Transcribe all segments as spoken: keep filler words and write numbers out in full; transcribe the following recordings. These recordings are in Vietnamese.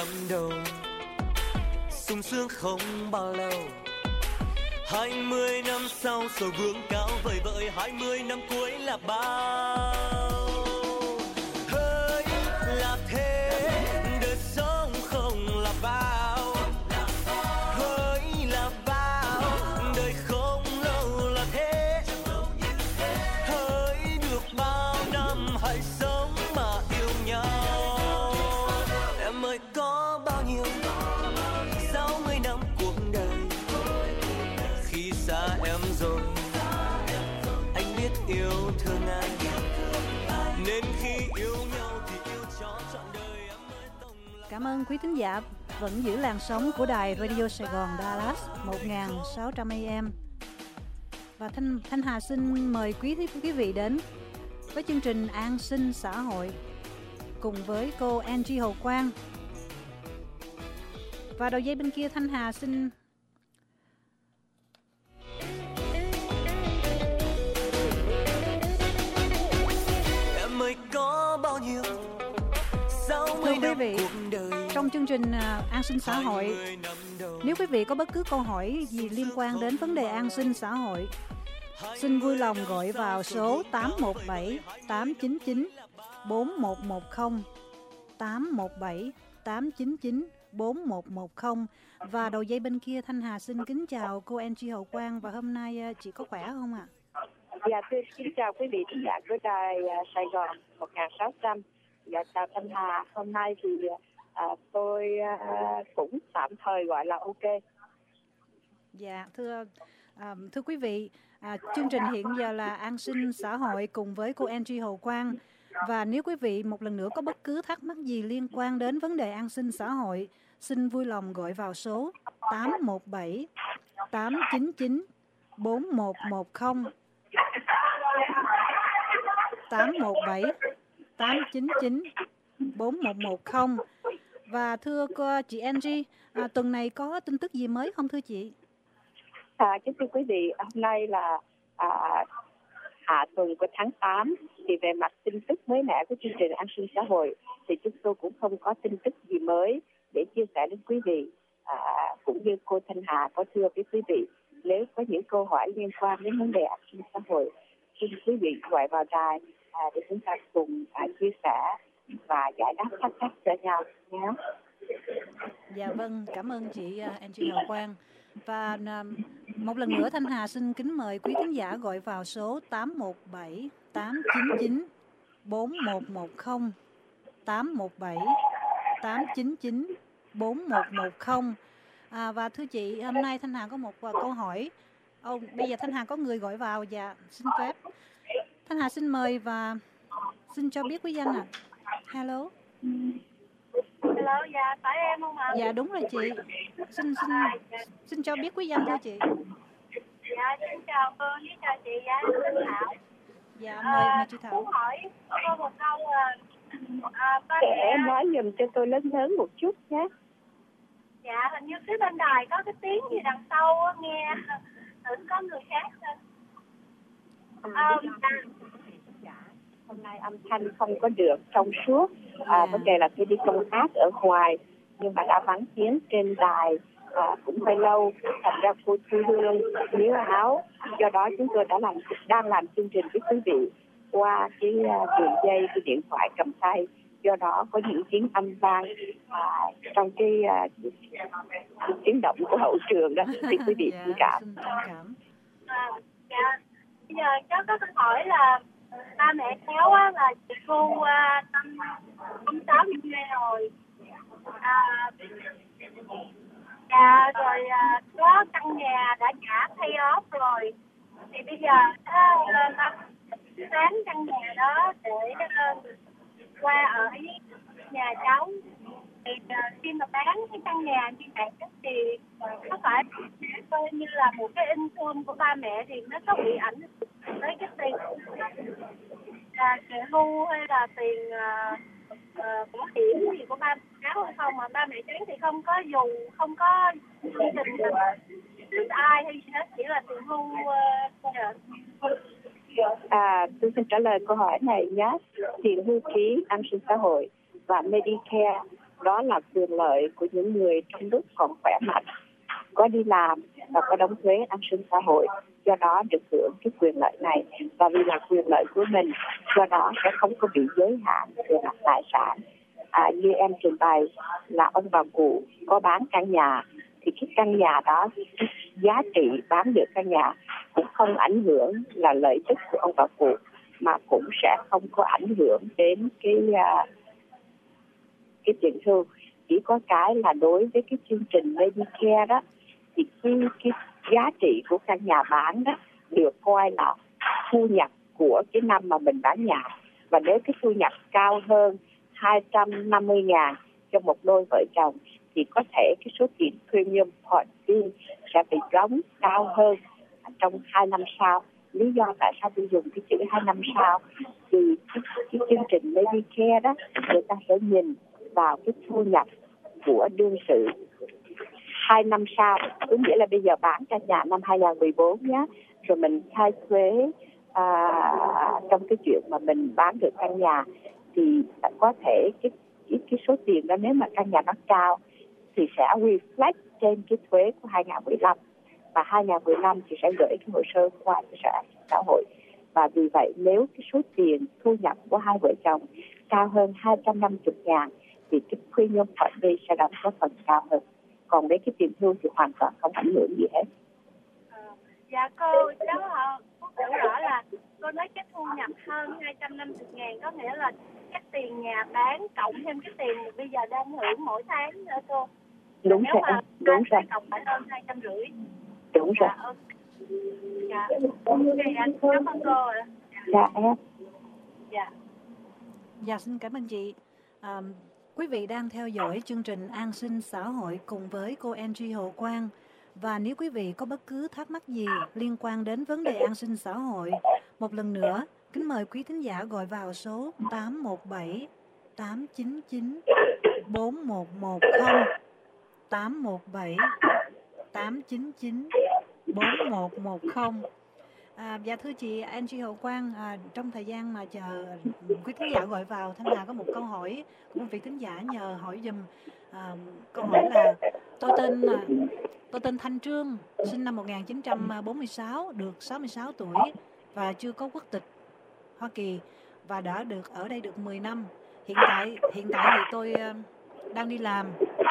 năm đầu sung sướng không bao lâu, hai mươi năm sau rồi vương cao vời vợi, hai mươi năm cuối là bao. Hỡi là thế, đời sống không là bao. Hỡi là bao, đời không lâu là thế. Hỡi được bao năm hãy sống mà yêu nhau. Em ơi có bao nhiêu sáu mươi năm cuộc đời, khi xa em rồi anh biết yêu thương anh, nên khi yêu nhau thì yêu cho trọn đời. Em ơi tổng là... Cảm ơn quý thính giả vẫn giữ làn sóng của đài Radio Sài Gòn Dallas một nghìn sáu trăm A M. Và Thanh, Thanh Hà xin mời quý quý vị đến với chương trình An sinh xã hội cùng với cô Angie Hồ Quang. Và đầu dây bên kia Thanh Hà xin Em ơi có bao nhiêu sáu mươi thưa quý năm vị, cuộc đời. trong chương trình uh, An sinh xã hội, nếu quý vị có bất cứ câu hỏi gì liên quan đến vấn đề an sinh xã hội, xin vui lòng gọi vào số tám một bảy tám chín chín bốn một một không, tám một bảy tám chín chín bốn một một không. Và đầu dây bên kia Thanh Hà xin kính chào cô Angie Hậu Quang, và hôm nay uh, chị có khỏe không ạ? Dạ, tôi xin chào quý vị khán giả của đài uh, Sài Gòn một nghìn sáu trăm. Dạ, chào Thanh Hà. Hôm nay thì uh, tôi uh, cũng tạm thời gọi là ok. Dạ, thưa uh, thưa quý vị, uh, chương trình hiện giờ là An sinh xã hội cùng với cô Angie Hậu Quang. Và nếu quý vị một lần nữa có bất cứ thắc mắc gì liên quan đến vấn đề an sinh xã hội, xin vui lòng gọi vào số tám một bảy tám chín chín bốn một một không, tám một bảy tám chín chín bốn một một không. Và thưa cô, chị Angie, à, tuần này có tin tức gì mới không thưa chị? À, kính thưa quý vị, hôm nay là à, hạ tuần của tháng tám, thì về mặt tin tức mới mẻ của chương trình An sinh xã hội thì chúng tôi cũng không có tin tức gì mới để chia sẻ đến quý vị. À, cũng như cô Thanh Hà có thưa với quý vị, nếu có những câu hỏi liên quan đến vấn đề an sinh xã hội, xin quý vị gọi vào đài à, để chúng ta cùng à, chia sẻ và giải đáp thắc mắc cho nhau nhé. Dạ vâng, cảm ơn chị Angie Hậu Quang. Và uh, một lần nữa Thanh Hà xin kính mời quý khán giả gọi vào số tám một bảy tám chín chín bốn một một không, tám một bảy tám chín chín bốn một một không. À, và thưa chị, hôm nay Thanh Hà có một uh, câu hỏi. Oh, bây giờ Thanh Hà có người gọi vào. Dạ, xin phép. Thanh Hà xin mời và xin cho biết quý danh ạ. À. Hello. Hello, dạ, phải em không ạ? Dạ, đúng rồi chị. Xin xin xin cho biết quý danh thưa chị. Dạ, xin chào cô, với chào chị, dạ, em tên Thảo. Dạ, mời, à, mời chị Thảo. Muốn hỏi cô một câu, à, ba Để mẹ... nói giùm cho tôi lớn lớn một chút nhé. Dạ, hình như phía bên đài có cái tiếng gì đằng sau á, nghe tưởng có người khác thôi. À, À, hôm nay âm thanh không có được trong suốt. À, vấn đề là tôi đi công tác ở ngoài nhưng mà đã vắng tiếng trên đài à, cũng hơi lâu, thành ra cô Thu Hương níu áo. Do đó chúng tôi đã làm đang làm chương trình với quý vị qua cái uh, đường dây cái điện thoại cầm tay. Do đó có những tiếng âm vang à, trong cái uh, tiếng động của hậu trường đó thì quý vị thông cảm. À, dạ, bây giờ cháu có câu hỏi là ba mẹ cháu á là chị cô uh, năm năm sáu mươi hai rồi, à, dạ rồi uh, có căn nhà đã trả pay off rồi, thì bây giờ nó uh, bán căn nhà đó để uh, qua ở nhà cháu. Thì uh, khi mà bán cái căn nhà như vậy thì có phải coi như là một cái income của ba mẹ thì nó có bị ảnh hưởng tới cái tiền là tiền hưu hay là tiền uh, uh, bảo hiểm gì của ba cháu hay không, mà ba mẹ cháu thì không có dùng, không có gia đình với ai hay gì hết, chỉ là tiền hưu uh, À, tôi xin trả lời câu hỏi này nhé. Tiền hưu trí an sinh xã hội và Medicare đó là quyền lợi của những người trong nước còn khỏe mạnh, có đi làm và có đóng thuế an sinh xã hội, do đó được hưởng cái quyền lợi này. Và vì là quyền lợi của mình, do đó sẽ không có bị giới hạn về mặt tài sản. À, như em trình bày là ông bà cụ có bán căn nhà, thì cái căn nhà đó, cái giá trị bán được căn nhà cũng không ảnh hưởng là lợi ích của ông bà cụ, mà cũng sẽ không có ảnh hưởng đến cái uh, cái tiền hưu. Chỉ có cái là đối với cái chương trình Medicare đó, thì cái, cái giá trị của căn nhà bán đó được coi là thu nhập của cái năm mà mình bán nhà. Và nếu cái thu nhập cao hơn hai trăm năm mươi ngàn cho một đôi vợ chồng, thì có thể cái số tiền premium policy sẽ bị đóng cao hơn trong hai năm sau. Lý do tại sao tôi dùng cái chữ hai năm sau, thì cái, cái chương trình Medicare đó, người ta sẽ nhìn vào cái thu nhập của đương sự hai năm sau, có nghĩa là bây giờ bán căn nhà năm hai không một bốn nhé, rồi mình khai thuế à, trong cái chuyện mà mình bán được căn nhà, thì có thể cái, cái, cái số tiền đó nếu mà căn nhà nó cao thì sẽ reflect trên cái thuế của hai không một lăm, và hai không một lăm thì sẽ gửi cái hồ sơ qua cho Sở An sinh Xã hội. Và vì vậy nếu cái số tiền thu nhập của hai vợ chồng cao hơn hai trăm năm mươi ngàn thì cái premium policy sẽ đóng có phần cao hơn. Còn với cái tiền hưu thì hoàn toàn không ảnh hưởng gì hết. À, dạ cô, cháu họ hiểu rõ là cô nói cái thu nhập hơn hai trăm năm mươi ngàn có nghĩa là cái tiền nhà bán cộng thêm cái tiền bây giờ đang hưởng mỗi tháng nữa cô. Đúng nếu rồi, mà đúng rồi. cộng phải hơn hai trăm rưỡi. Đúng rồi. Dạ, dạ. Ok, anh cảm ơn cô ạ. Dạ em. Dạ. Dạ xin cảm ơn chị. À, quý vị đang theo dõi chương trình An sinh xã hội cùng với cô Angie Hồ Quang. Và nếu quý vị có bất cứ thắc mắc gì liên quan đến vấn đề an sinh xã hội, một lần nữa, kính mời quý thính giả gọi vào số tám một bảy tám chín chín bốn một một không, tám một bảy tám chín chín bốn một một không. À, dạ thưa chị Angie Hồ Quang, à, trong thời gian mà chờ quý thính giả gọi vào, Thanh Hà có một câu hỏi của một vị thính giả nhờ hỏi dùm. À, câu hỏi là tôi tên à, tôi tên Thanh Trương, sinh năm một nghìn chín trăm bốn mươi sáu, được sáu mươi sáu tuổi và chưa có quốc tịch Hoa Kỳ và đã được ở đây được mười năm. Hiện tại hiện tại thì tôi uh, đang đi làm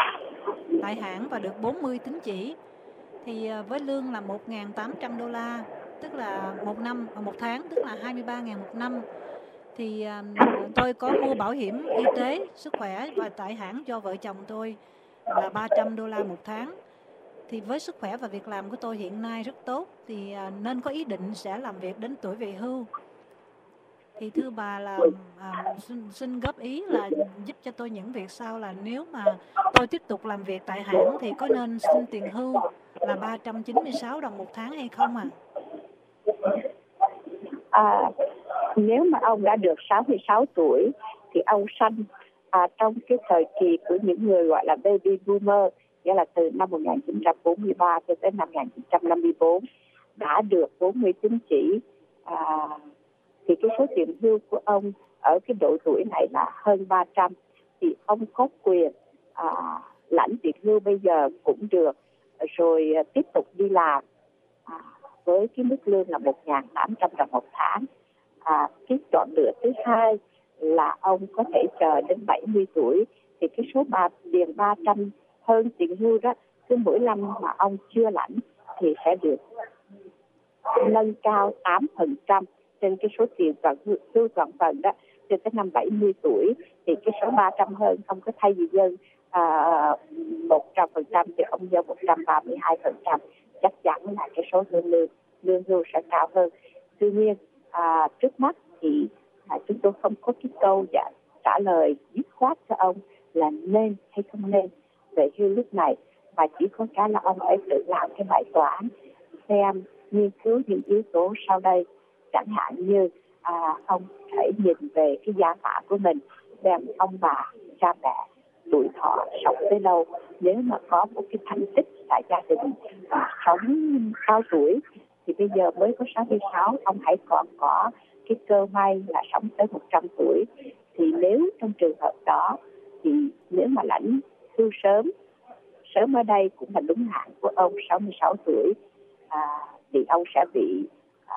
tại hãng và được bốn mươi tín chỉ. Thì uh, với lương là một nghìn tám trăm đô la, tức là một năm một tháng, tức là hai mươi ba nghìn một năm. Thì uh, tôi có mua bảo hiểm y tế sức khỏe và tại hãng cho vợ chồng tôi là ba trăm đô la một tháng. Thì với sức khỏe và việc làm của tôi hiện nay rất tốt, thì uh, nên có ý định sẽ làm việc đến tuổi về hưu. Thì thưa bà là à, xin, xin góp ý là giúp cho tôi những việc sau, là nếu mà tôi tiếp tục làm việc tại hãng thì có nên xin tiền hưu là ba trăm chín mươi sáu đồng một tháng hay không ạ? À? À, nếu mà ông đã được sáu mươi sáu tuổi thì ông sanh à, trong cái thời kỳ của những người gọi là baby boomer, nghĩa là từ năm một nghìn chín trăm bốn mươi ba cho tới năm một nghìn chín trăm năm mươi bốn, đã được bốn mươi tín chỉ, à, thì cái số tiền hưu của ông ở cái độ tuổi này là hơn ba trăm, thì ông có quyền à, lãnh tiền hưu bây giờ cũng được, rồi à, tiếp tục đi làm à, với cái mức lương là một nghìn tám trăm đồng một tháng. À, cái chọn lựa thứ hai là ông có thể chờ đến bảy mươi tuổi, thì cái số ba, tiền ba trăm hơn tiền hưu đó, cứ mỗi năm mà ông chưa lãnh thì sẽ được nâng cao tám phần trăm trên cái số tiền toàn hưu toàn phần đó. Cho tới năm bảy mươi tuổi thì cái số ba trăm hơn, không có thay vì dân à, một trăm phần trăm thì ông dân một trăm ba mươi hai phần trăm, chắc chắn là cái số lương lương lương hưu sẽ cao hơn. Tuy nhiên à, trước mắt thì à, chúng tôi không có cái câu trả, trả lời dứt khoát cho ông là nên hay không nên về hưu lúc này, mà chỉ có cái là ông phải tự làm cái bài toán, xem nghiên cứu những yếu tố sau đây, chẳng hạn như à, ông phải nhìn về cái gia phả của mình, xem ông bà cha mẹ tuổi thọ sống tới lâu. Nếu mà có một cái thành tích tại gia đình à, sống cao tuổi thì bây giờ mới có sáu mươi sáu, ông hãy còn có cái cơ may là sống tới một trăm tuổi. Thì nếu trong trường hợp đó thì nếu mà lãnh hưu sớm, sớm ở đây cũng là đúng hạn của ông sáu mươi sáu tuổi, à, thì ông sẽ bị à,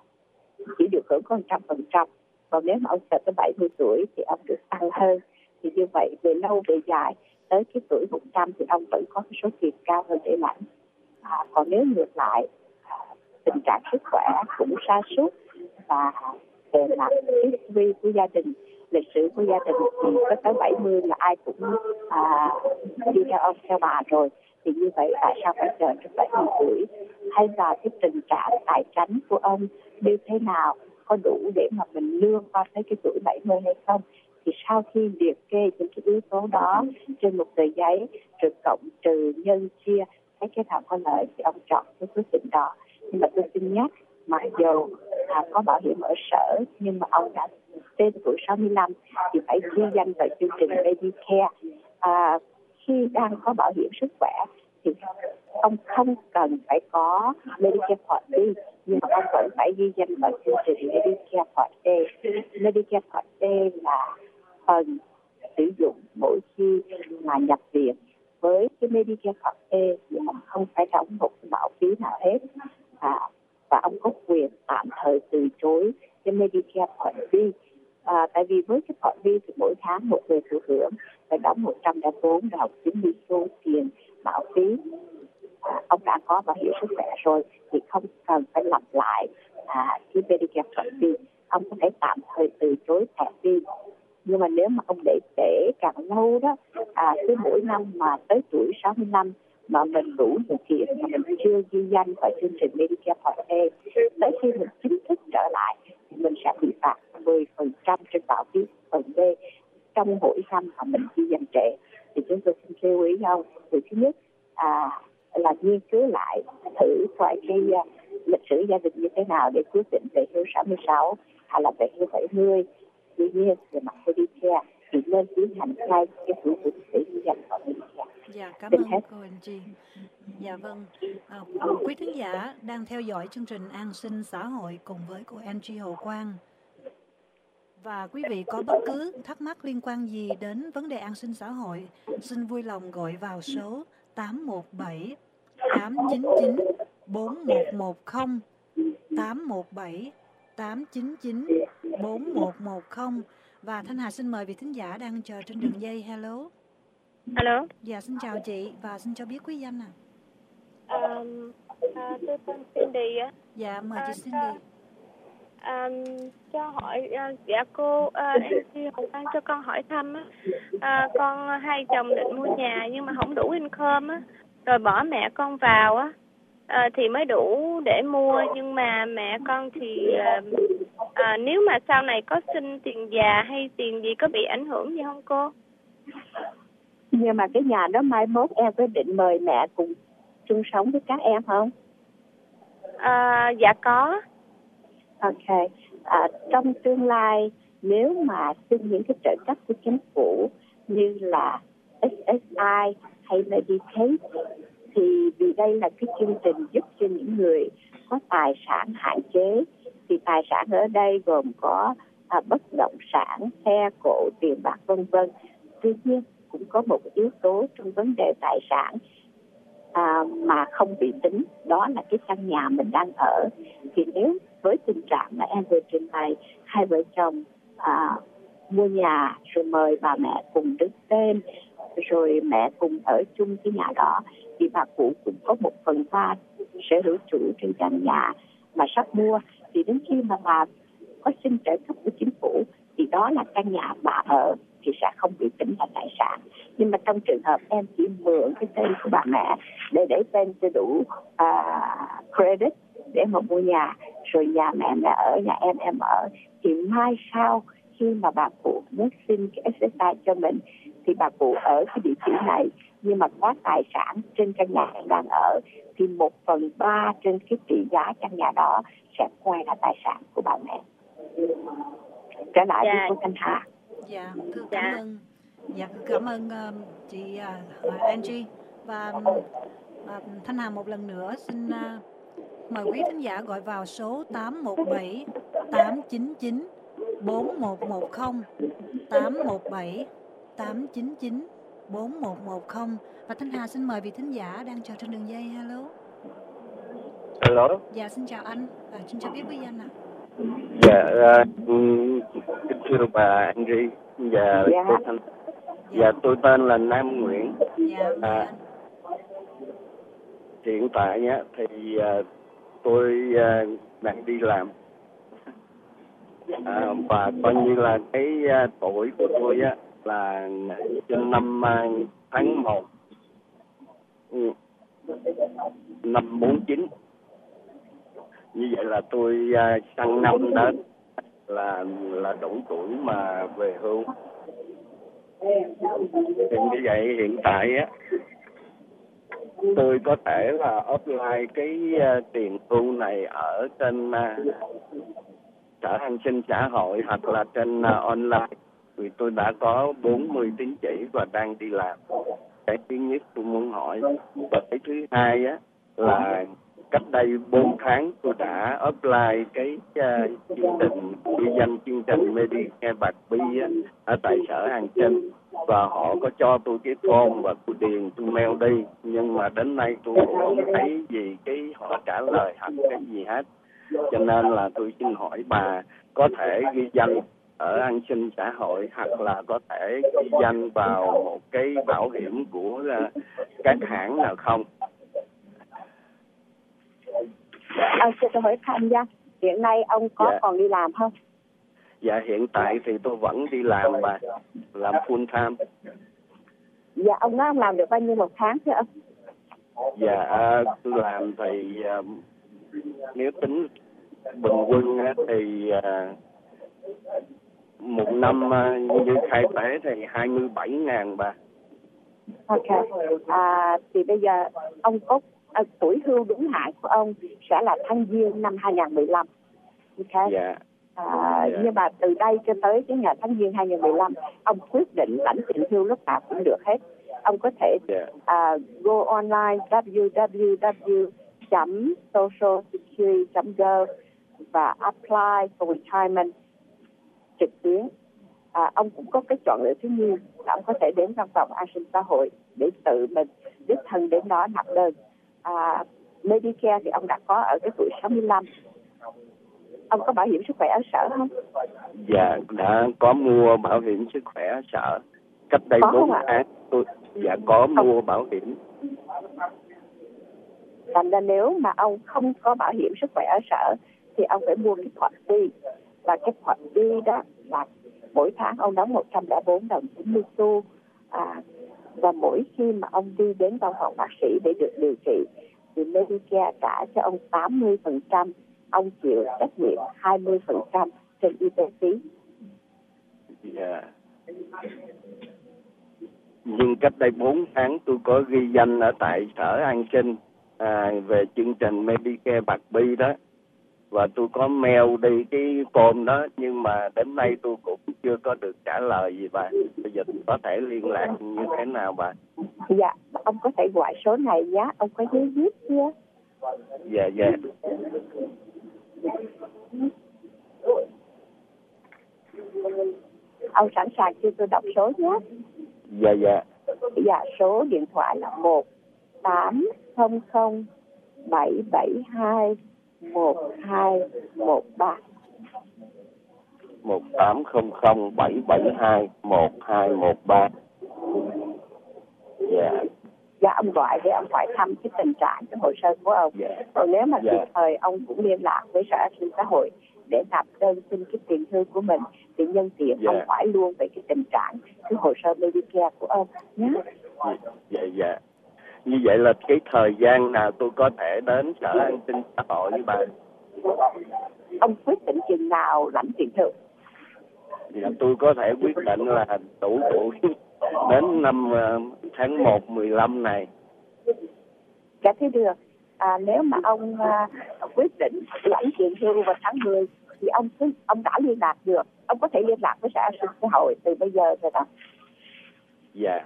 chỉ được hưởng có một trăm phần trăm. Còn nếu mà ông chờ tới bảy mươi tuổi thì ông được tăng hơn. Thì như vậy về lâu về dài tới cái tuổi một trăm thì ông vẫn có cái số tiền cao hơn để lãnh. À, còn nếu ngược lại, à, tình trạng sức khỏe cũng sa sút và về mặt history của gia đình, lịch sử của gia đình thì có tới bảy mươi là ai cũng à, đi theo ông theo bà rồi. Thì như vậy tại sao phải chờ đến bảy mươi tuổi? Hay là cái tình trạng tài chính của ông như thế nào, có đủ để mà mình lương qua tới cái tuổi bảy mươi hay không? Thì sau khi liệt kê những cái yếu tố đó trên một tờ giấy, rồi cộng trừ nhân chia thấy cái nào có lợi thì ông chọn cái quyết định đó. Nhưng mà tôi xin nhắc, mặc dù à, có bảo hiểm ở sở nhưng mà ông đã trên tuổi sáu mươi lăm thì phải ghi danh vào chương trình Medicare. À, khi đang có bảo hiểm sức khỏe thì ông không cần phải có Medicare Part B, nhưng mà ông vẫn phải ghi danh vào chương trình Medicare Part A. Medicare Part A là phần sử dụng mỗi khi mà nhập viện. Với cái Medicare Part A thì ông không phải đóng một bảo phí nào hết, à, và ông có quyền tạm thời từ chối cái Medicare Part B. À, tại vì với cái Part B thì mỗi tháng một người thụ hưởng phải đóng một trăm lẻ bốn đồng chín mươi số tiền bảo phí. À, ông đã có bảo hiểm sức khỏe rồi thì không cần phải lặp lại à, cái Medicare Part B. Ông có thể tạm thời từ chối thẻ B. Nhưng mà nếu mà ông để trễ càng lâu đó, à, cứ mỗi năm mà tới tuổi sáu mươi lăm mà mình đủ điều kiện mà mình chưa ghi danh vào chương trình Medicare Part A, tới khi mình chính thức trở lại thì mình sẽ bị phạt mười phần trăm trên bảo phí phần B trong mỗi năm mà mình ghi danh trễ. Thì chúng tôi xin lưu ý ông, từ thứ nhất à, là nghiên cứu lại thử coi cái uh, lịch sử gia đình như thế nào để quyết định về hưu sáu mươi sáu hay là về hưu bảy mươi. Tuy nhiên về mặt Medicare thì nên tiến hành ngay cái thủ tục để ghi danh vào Medicare. Dạ, cảm ơn cô Angie. Dạ vâng, à, quý thính giả đang theo dõi chương trình An sinh xã hội cùng với cô Angie Hồ Quang. Và quý vị có bất cứ thắc mắc liên quan gì đến vấn đề an sinh xã hội, xin vui lòng gọi vào số tám một bảy tám chín chín bốn một một không, tám một bảy tám chín chín bốn một một không. Và Thanh Hà xin mời vị thính giả đang chờ trên đường dây. Hello. Alo. Dạ, xin chào chị và xin cho biết quý danh ạ. À. À, tôi tên Cindy á. Dạ, mời chị à, Cindy. À, cho hỏi, à, dạ cô à, Angie Hồ Quang cho con hỏi thăm á. À, con hai chồng định mua nhà nhưng mà không đủ income á, rồi bỏ mẹ con vào á, à, thì mới đủ để mua. Nhưng mà mẹ con thì à, à, nếu mà sau này có xin tiền già hay tiền gì có bị ảnh hưởng gì không cô? Nhưng mà cái nhà đó mai mốt em có định mời mẹ cùng chung sống với các em không? À, dạ có. Ok. À, trong tương lai nếu mà xin những cái trợ cấp của chính phủ như là ét ét i hay Medicaid thì vì đây là cái chương trình giúp cho những người có tài sản hạn chế. Thì tài sản ở đây gồm có à, bất động sản, xe cộ, tiền bạc vân vân. Tuy nhiên cũng có một yếu tố trong vấn đề tài sản à, mà không bị tính, đó là cái căn nhà mình đang ở. Thì nếu với tình trạng mà em vừa trình bày, hai vợ chồng à, mua nhà rồi mời bà mẹ cùng đứng tên, rồi mẹ cùng ở chung cái nhà đó, thì bà cụ cũng có một phần ba sở hữu chủ trên căn nhà mà sắp mua. Thì đến khi mà bà có xin trợ cấp của chính phủ thì đó là căn nhà bà ở thì sẽ không bị tính là tài sản. Nhưng mà trong trường hợp em chỉ mượn cái tên của bà mẹ để để tên cho đủ uh, credit để mà mua nhà, rồi nhà mẹ mẹ ở, nhà em em ở, thì mai sau khi mà bà cụ muốn xin cái ét ét i cho mình thì bà cụ ở cái địa chỉ này nhưng mà có tài sản trên căn nhà em đang ở, thì một phần ba trên cái trị giá căn nhà đó sẽ quay là tài sản của bà mẹ. Trở lại Dạ. với cô Thanh Hà. Dạ, thưa Dạ. cảm ơn. Dạ, cảm ơn uh, chị uh, Angie. Và uh, Thanh Hà một lần nữa xin uh, mời quý thính giả gọi vào số tám một bảy tám chín chín bốn một một không, tám một bảy tám chín chín bốn một một không. Và Thanh Hà xin mời vị thính giả đang chờ trên đường dây. Hello. Hello. Dạ xin chào anh. À, xin chào biết với anh ạ. Dạ, uh, kính thưa bà Angie và Dạ. cô Thanh. Dạ, tôi tên là Nam Nguyễn. Dạ. À, hiện tại nhá thì uh, tôi uh, đang đi làm. À, và coi như là cái uh, tuổi của tôi á là trên năm uh, tháng một năm bốn chín. Như vậy là tôi uh, sang năm đến là là đủ tuổi mà về hưu. Thì như vậy hiện tại á tôi có thể là apply cái uh, tiền hưu này ở trên uh, sở an sinh xã hội hoặc là trên uh, online, vì tôi đã có bốn mươi tín chỉ và đang đi làm. Cái thứ nhất tôi muốn hỏi. Và cái thứ hai á là cách đây bốn tháng tôi đã apply cái uh, chương trình ghi danh chương trình Medicare bạc bi á, ở tại sở an sinh, và họ có cho tôi cái form và tôi điền tôi mail đi, nhưng mà đến nay tôi cũng không thấy gì cái họ trả lời hoặc cái gì hết. Cho nên là tôi xin hỏi bà có thể ghi danh ở an sinh xã hội hoặc là có thể ghi danh vào một cái bảo hiểm của uh, các hãng nào không? À, cho tôi hỏi thăm nha, hiện nay ông có Dạ. còn đi làm không? Dạ hiện tại thì tôi vẫn đi làm bà, làm full time. Dạ ông nói ông làm được bao nhiêu một tháng thưa ông? Dạ tôi làm thì uh, nếu tính bình quân á, thì uh, một năm uh, như khai tế thì hai mươi bảy ngàn bà. Ok. À, thì bây giờ ông có à, tuổi hưu đúng hạn của ông sẽ là tháng Giêng năm hai không một lăm. Ok. Dạ. À, Dạ. Nhưng mà từ đây cho tới cái ngày tháng Giêng hai không một lăm, ông quyết định lãnh tiền hưu lúc nào cũng được hết. Ông có thể Yeah. uh, go online w w w chấm social security chấm gov và apply for retirement trực tuyến. À, ông cũng có cái chọn lựa thứ nhì là ông có thể đến văn phòng an sinh xã hội để tự mình đích thân đến đó nộp đơn. À, Medicare thì ông đã có ở cái tuổi sáu mươi lăm. Ông có bảo hiểm sức khỏe ở sở không? Dạ đã có mua bảo hiểm sức khỏe ở sở cách đây bốn tháng. Tôi dạ có mua bảo hiểm. Thành ra nếu mà ông không có bảo hiểm sức khỏe ở sở thì ông phải mua cái khoản đi, và cái khoản đi đó là mỗi tháng ông đóng một trăm lẻ bốn đồng chín mươi xu. À, và mỗi khi mà ông đi đến văn phòng bác sĩ để được điều trị thì Medicare trả cho ông tám mươi phần trăm, ông chịu trách nhiệm hai mươi phần trăm trên y tế phí. Dạ. Nhưng cách đây bốn tháng tôi có ghi danh ở tại sở an sinh à, về chương trình Medicare bạc bi đó, và tôi có mail đi cái form đó, nhưng mà đến nay tôi cũng chưa có được trả lời gì bà. Bây giờ tôi có thể liên lạc như thế nào bà? Dạ, ông có thể gọi số này nhé, ông có giấy viết chưa? Dạ, dạ. Ông sẵn sàng chưa tôi đọc số nhé? Dạ, dạ. Dạ, số điện thoại là một tám không không bảy bảy hai một hai một ba. một tám không không bảy bảy hai một hai một ba. Dạ. Dạ, ông gọi để ông hỏi thăm cái tình trạng, cái hồ sơ của ông. Dạ. Rồi nếu mà Dạ. kịp thời ông cũng liên lạc với sở an sinh xã hội để nộp đơn xin cái tiền hưu của mình, thì nhân tiện Dạ. ông hỏi luôn về cái tình trạng cái hồ sơ Medicare của ông nhé. Dạ, dạ. Như vậy là cái thời gian nào tôi có thể đến sở an sinh xã hội với bà? Ông quyết định chừng nào lãnh tiền hưu? Dạ, tôi có thể quyết định là đủ tuổi đến năm uh, tháng một mười lăm này. Dạ thế được. À, nếu mà ông à, quyết định lãnh tiền hưu vào tháng mười thì ông cứ, ông đã liên lạc được. Ông có thể liên lạc với sở an sinh xã hội từ bây giờ rồi đó. Dạ.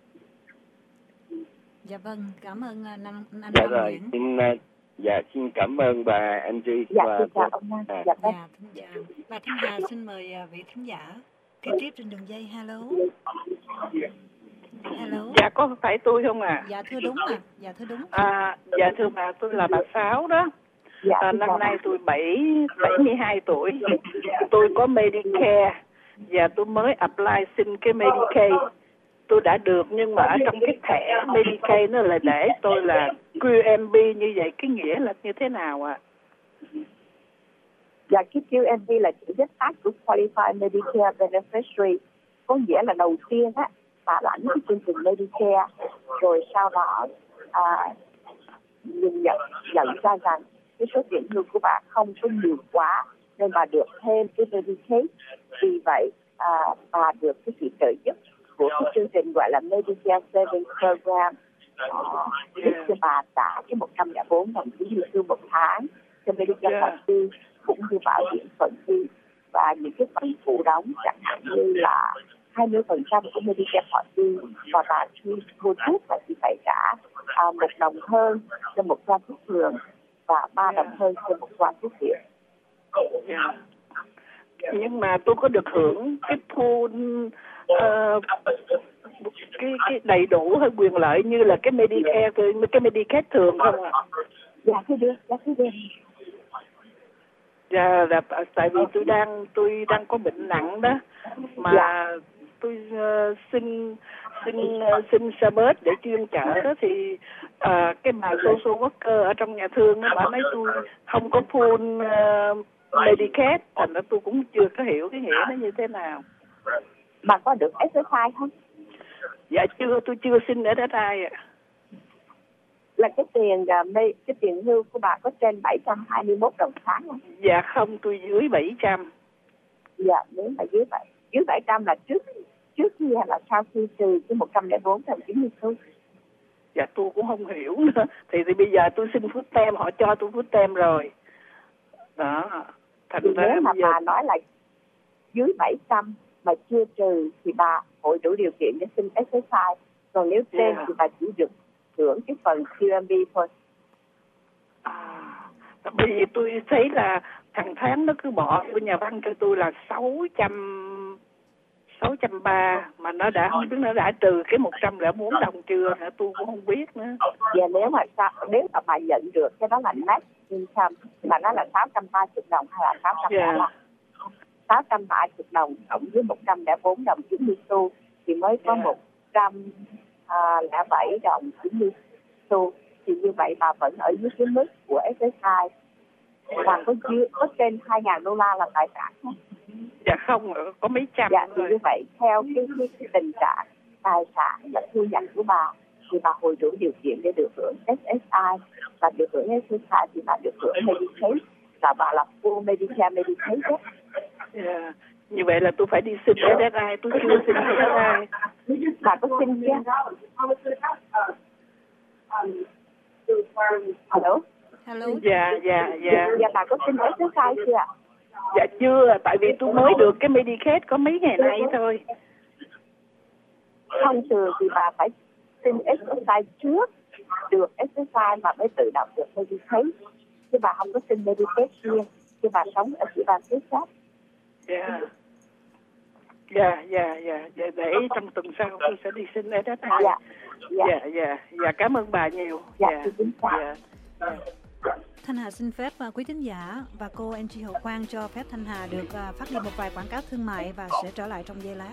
Dạ vâng, cảm ơn anh anh Dạ Nam rồi, Nguyễn. xin uh, dạ xin cảm ơn bà Angie. Dạ, và xin chào ông Nam. à. Dạ, vâng. Dạ, thính giả. Bà Thanh Hà xin mời à, vị thính giả kế tiếp trên đường dây. Hello. Hello. Dạ có phải tôi không ạ? À? Dạ thưa đúng ạ. À. Dạ thưa đúng. À, dạ thưa bà, tôi là bà Sáu đó. Dạ, à, năm nay tôi bảy mươi hai tuổi. Tôi có Medicare và tôi mới apply xin cái Medicaid. Tôi đã được nhưng mà ở trong cái thẻ Medicaid nó là để tôi là quy em bê, như vậy cái nghĩa là như thế nào ạ? À? Dạ cái quy em bê là chữ viết tắt của Qualified Medicare Beneficiary, có nghĩa là đầu tiên á bà lãnh cái chương trình Medicare, rồi sau đó à, nhìn nhận nhận ra rằng cái số tiền lương của bà không có nhiều quá nên bà được thêm cái Medicaid. Vì vậy à, bà được cái sự trợ giúp của cái chương trình gọi là Medicare Savings Program, giúp uh, cho bà trả cái một trăm lẻ bốn đồng phí hưu thương một tháng cho Medicare Part B, cũng như bảo hiểm phần thi và những cái phần phụ đóng chẳng hạn như là hai mươi phần trăm của Medicare Part B, và bà khi mua thuốc là chỉ phải trả à, một đồng hơn cho một toa thuốc thường và ba đồng hơn cho một toa thuốc viện. Yeah. Nhưng mà tôi có được hưởng cái pool uh, cái cái đầy đủ hay quyền lợi như là cái Medicare cái Medicaid thường không ạ? Dạ thưa được, dạ thưa được. Dạ là tại vì tôi đang tôi đang có bệnh nặng đó mà dạ. tôi uh, xin xin uh, xin xe bus để chuyên chở đó thì uh, cái bà social worker ở trong nhà thương đó, bà nói tôi không có pool uh, Medicaid, thành ra tôi cũng chưa có hiểu cái nghĩa nó như thế nào. Bà có được ét ét i không? Dạ chưa, tôi chưa xin ét ét i ạ. Là cái tiền cái tiền hưu của bà có trên bảy trăm hai mươi mốt đồng tháng không? Dạ không, tôi dưới bảy trăm. Dạ, nếu mà dưới bảy dưới bảy trăm là trước trước khi hay là sau khi trừ cái một trăm lẻ bốn đồng chín mươi số? Dạ tôi cũng không hiểu nữa. Thì thì bây giờ tôi xin phút tem, họ cho tôi phút tem rồi. Đó. Thành thì ra nếu mà giờ... bà nói là dưới bảy trăm mà chưa trừ thì bà hội đủ điều kiện để xin ét ét i. Còn nếu trên yeah. thì bà chỉ được hưởng cái phần quy em bê thôi. À, bởi vì tôi thấy là hàng tháng nó cứ bỏ của nhà văn cho tôi là sáu trăm sáu trăm ba mà nó đã không biết nó đã trừ cái một trăm lẻ bốn đồng chưa nữa, tôi cũng không biết nữa. Và nếu mà nếu mà bà nhận được cái đó là net income thì bà nói là sáu trăm ba mươi đồng hay là sáu trăm yeah. sáu trăm ba mươi đồng cộng với một trăm lẻ bốn đồng chín mươi xu thì mới có yeah. một trăm lẻ bảy đồng chín mươi xu, thì như vậy bà vẫn ở dưới cái mức của ét ét i và có dưới có trên hai ngàn đô la là tài sản không? Dạ không, có mấy trăm. Dạ thì như vậy theo cái, cái, cái tình trạng tài sản và thu nhập của bà thì bà hội đủ điều kiện để được hưởng ét ét i, và được hưởng ét ét i thì bà được hưởng Medicaid, là bà là full Medicare Medicaid đó. Yeah. Như vậy là tôi phải đi xin ét ét i, tôi chưa xin ét ét i. Bà có xin chưa? Hello? Hello. Dạ, dạ, dạ. Dạ bà có xin ét ét i chưa ạ? Dạ chưa, tại vì tôi mới được cái Medicaid có mấy ngày nay thôi. Thông thường thì bà phải xin ét ét i trước, được ét ét i mà mới tự động được Medicaid. Chứ bà không có xin Medicaid riêng, chứ bà sống ở chỉ bà phía sát. Dạ. Dạ, dạ, dạ, dạ, để trong tuần sau tôi sẽ đi xin ét ét i. Dạ, dạ, dạ, dạ, dạ, cảm ơn bà nhiều. Dạ, dạ, dạ, dạ. Thanh Hà xin phép và quý thính giả và cô Angie Hậu Quang cho phép Thanh Hà được uh, phát đi một vài quảng cáo thương mại và sẽ trở lại trong giây lát.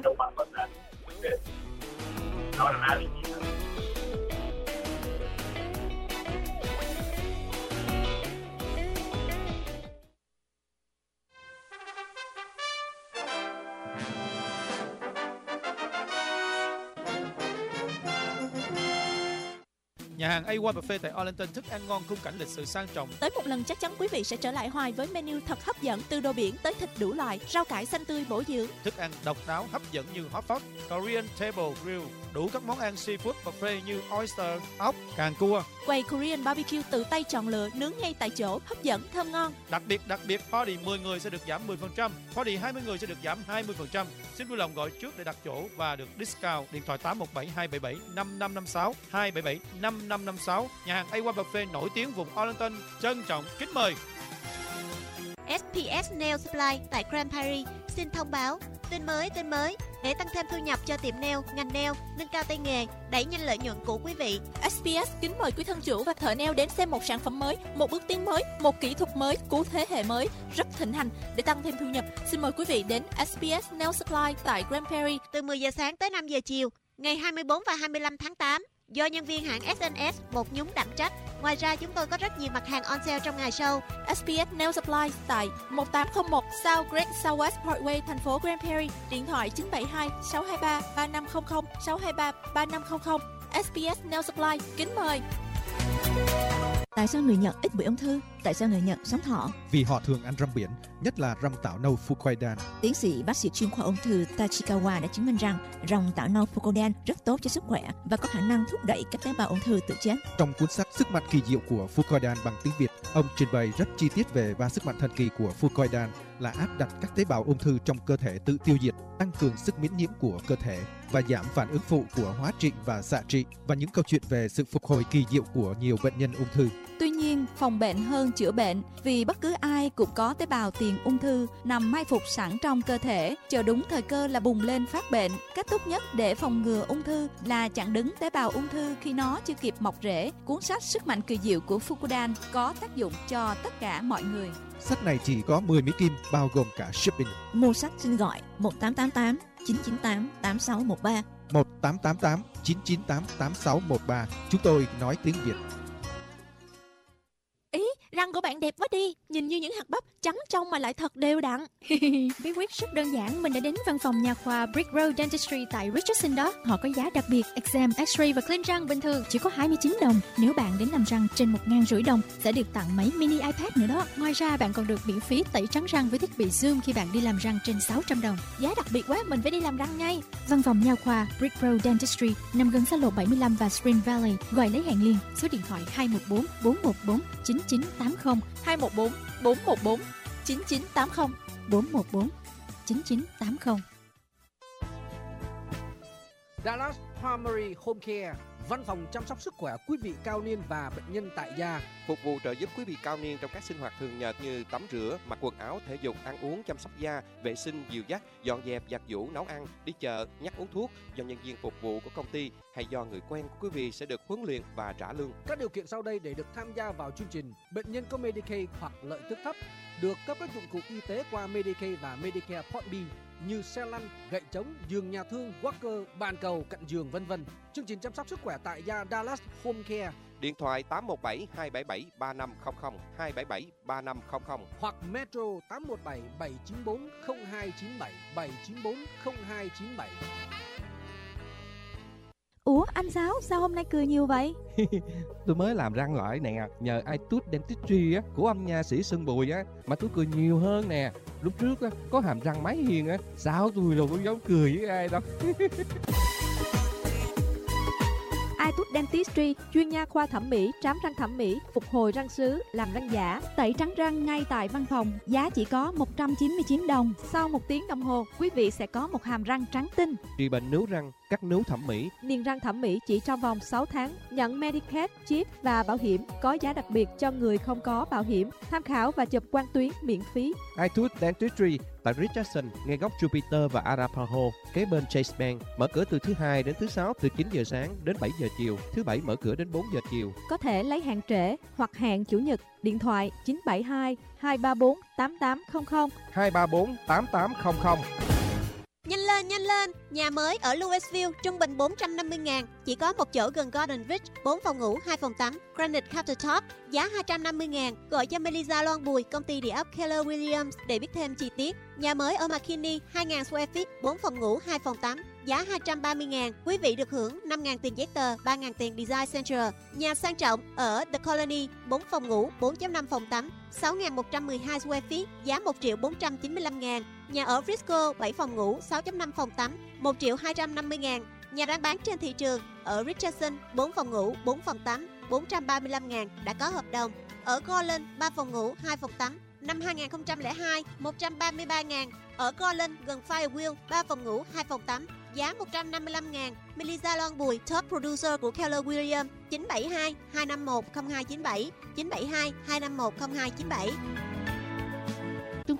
Nhà hàng a một Buffet tại Arlington, thức ăn ngon, khung cảnh lịch sự sang trọng. Tới một lần chắc chắn quý vị sẽ trở lại hoài với menu thật hấp dẫn, từ đồ biển tới thịt đủ loại, rau cải xanh tươi bổ dưỡng. Thức ăn độc đáo hấp dẫn như hot pot, Korean table grill, đủ các món ăn seafood buffet như oyster, ốc, càng cua. Quầy Korean barbecue tự tay chọn lựa, nướng ngay tại chỗ, hấp dẫn, thơm ngon. Đặc biệt đặc biệt party mười người sẽ được giảm mười phần trăm, party hai mươi người sẽ được giảm hai mươi phần trăm. Xin vui lòng gọi trước để đặt chỗ và được discount. Điện thoại tám một bảy hai bảy bảy năm năm năm sáu, hai bảy bảy năm năm năm sáu. Nhà hàng a một Buffet nổi tiếng vùng Arlington trân trọng kính mời. ét pê ét Nail Supply tại Grand Prairie, xin thông báo. Tin mới, tin mới. Để tăng thêm thu nhập cho tiệm nail, ngành nail, nâng cao tay nghề, đẩy nhanh lợi nhuận của quý vị. ét pê ét kính mời quý thân chủ và thợ nail đến xem một sản phẩm mới, một bước tiến mới, một kỹ thuật mới của thế hệ mới rất thịnh hành. Để tăng thêm thu nhập, xin mời quý vị đến ét pê ét Nail Supply tại Grand Prairie từ mười giờ sáng tới năm giờ chiều, ngày hai mươi bốn và hai mươi lăm tháng tám. Do nhân viên hãng ét en ét một nhúng đảm trách. Ngoài ra chúng tôi có rất nhiều mặt hàng on sale trong ngày sau. ét pê ét Nail Supply tại một tám không một South Great Southwest Parkway, thành phố Grand Prairie. Điện thoại chín bảy hai sáu hai ba ba năm không không, sáu hai ba ba năm không không. ét pê ét Nail Supply kính mời. Tại sao người Nhật ít bị ung thư? Tại sao người Nhật sống thọ? Vì họ thường ăn răm biển, nhất là răm tạo nâu Fukoidan. Tiến sĩ bác sĩ chuyên khoa ung thư Tachikawa đã chứng minh rằng rong tạo nâu Fukoidan rất tốt cho sức khỏe và có khả năng thúc đẩy các tế bào ung thư tự chết. Trong cuốn sách Sức mạnh kỳ diệu của Fukoidan bằng tiếng Việt, ông trình bày rất chi tiết về ba sức mạnh thần kỳ của Fukoidan là áp đặt các tế bào ung thư trong cơ thể tự tiêu diệt, tăng cường sức miễn nhiễm của cơ thể và giảm phản ứng phụ của hóa trị và xạ trị, và những câu chuyện về sự phục hồi kỳ diệu của nhiều bệnh nhân ung thư. Tuy nhiên, phòng bệnh hơn chữa bệnh, vì bất cứ ai cũng có tế bào tiền ung thư nằm mai phục sẵn trong cơ thể, chờ đúng thời cơ là bùng lên phát bệnh. Cách tốt nhất để phòng ngừa ung thư là chặn đứng tế bào ung thư khi nó chưa kịp mọc rễ. Cuốn sách Sức mạnh kỳ diệu của Fukoidan có tác dụng cho tất cả mọi người. Sách này chỉ có mười Mỹ Kim, bao gồm cả shipping. Mua sách xin gọi một tám tám tám chín chín tám tám sáu một ba. một tám tám tám chín chín tám tám sáu một ba. Chúng tôi nói tiếng Việt. Ý, răng của bạn đẹp quá đi, nhìn như những hạt bắp trắng trong mà lại thật đều đặn. Bí quyết rất đơn giản, mình đã đến văn phòng nha khoa Brick Road Dentistry tại Richardson đó. Họ có giá đặc biệt, exam, x-ray và clean răng bình thường chỉ có hai mươi chín đồng. Nếu bạn đến làm răng trên một nghìn rưỡi đồng sẽ được tặng máy mini iPad nữa đó. Ngoài ra bạn còn được miễn phí tẩy trắng răng với thiết bị Zoom khi bạn đi làm răng trên sáu trăm đồng. Giá đặc biệt quá, mình phải đi làm răng ngay. Văn phòng nha khoa Brick Road Dentistry nằm gần xa lộ bảy mươi lăm và Spring Valley. Gọi lấy hẹn liền, số điện thoại hai một bốn bốn một bốn chín chín tám không, hai một bốn bốn một bốn chín chín tám không, bốn một bốn chín chín tám không. Dallas Primary Home Care, văn phòng chăm sóc sức khỏe quý vị cao niên và bệnh nhân tại gia, phục vụ trợ giúp quý vị cao niên trong các sinh hoạt thường nhật như tắm rửa, mặc quần áo thể dục, ăn uống, chăm sóc da, vệ sinh, dìu dắt, dọn dẹp, giặt giũ, nấu ăn, đi chợ, nhắc uống thuốc do nhân viên phục vụ của công ty hay do người quen của quý vị sẽ được huấn luyện và trả lương. Các điều kiện sau đây để được tham gia vào chương trình: bệnh nhân có Medicaid hoặc lợi tức thấp được cấp các dụng cụ y tế qua Medicaid và Medicare Part B như xe lăn, gậy trống, giường nhà thương, walker, bàn cầu, cạnh giường, vân vân. Chương trình chăm sóc sức khỏe tại gia Dallas Home Care. Điện thoại tám một bảy hai bảy bảy ba năm không không, hai bảy bảy ba năm không không hoặc Metro tám một bảy bảy chín bốn không hai chín bảy, bảy chín bốn không hai chín bảy. Ủa anh Sáu, sao hôm nay cười nhiều vậy? Tôi mới làm răng lại nè, nhờ iTooth Dentistry á, của ông nha sĩ Sơn Bùi á, mà tôi cười nhiều hơn nè. Lúc trước á, có hàm răng máy hiền á, sao tôi đâu có dám cười với ai đâu. iTooth Dentistry, chuyên nha khoa thẩm mỹ, trám răng thẩm mỹ, phục hồi răng sứ, làm răng giả, tẩy trắng răng ngay tại văn phòng. Giá chỉ có một trăm chín mươi chín đồng. Sau một tiếng đồng hồ, quý vị sẽ có một hàm răng trắng tinh. Trị bệnh nướu răng, cắt nướu thẩm mỹ. Niềng răng thẩm mỹ chỉ trong vòng sáu tháng. Nhận Medicaid, chip và bảo hiểm. Có giá đặc biệt cho người không có bảo hiểm. Tham khảo và chụp quang tuyến miễn phí. iTooth Dentistry tại Richardson, ngay góc Jupiter và Arapaho, kế bên Chase Bank. Mở cửa từ thứ hai đến thứ sáu từ chín giờ sáng đến bảy giờ chiều. Thứ bảy mở cửa đến bốn giờ chiều. Có thể lấy hẹn trễ hoặc hẹn chủ nhật. Điện thoại chín bảy hai hai ba bốn tám tám không không, hai ba bốn tám tám không không. Nhanh lên, nhanh lên! Nhà mới ở Louisville trung bình bốn trăm năm mươi ngàn, chỉ có một chỗ gần Garden Ridge, bốn phòng ngủ, hai phòng tắm, granite countertop, giá hai trăm năm mươi ngàn. Gọi cho Melissa Loan Bùi, công ty địa ốc Keller Williams để biết thêm chi tiết. Nhà mới ở McKinney, hai nghìn square feet, bốn phòng ngủ, hai phòng tắm, giá hai trăm ba mươi ngàn. Quý vị được hưởng năm nghìn tiền giấy tờ, ba nghìn tiền Design Center. Nhà sang trọng ở The Colony, bốn phòng ngủ, bốn phẩy năm phòng tắm, sáu nghìn một trăm mười hai square feet, giá một triệu bốn trăm chín mươi lăm ngàn. Nhà ở Frisco, bảy phòng ngủ, sáu phẩy năm phòng tắm, một triệu hai trăm năm mươi ngàn. Nhà đang bán trên thị trường ở Richardson, bốn phòng ngủ, bốn phòng tắm, bốn trăm ba mươi lăm ngàn, đã có hợp đồng. Ở Garland, ba phòng ngủ, hai phòng tắm, năm hai nghìn không trăm lẻ hai, một trăm ba mươi ba ngàn. Ở Garland, gần Firewheel, ba phòng ngủ, hai phòng tắm, giá một trăm năm mươi lăm ngàn. Melissa Loan Bùi, top producer của Keller Williams, chín bảy hai hai năm một không hai chín bảy, chín bảy hai hai năm một không hai chín bảy. Chúng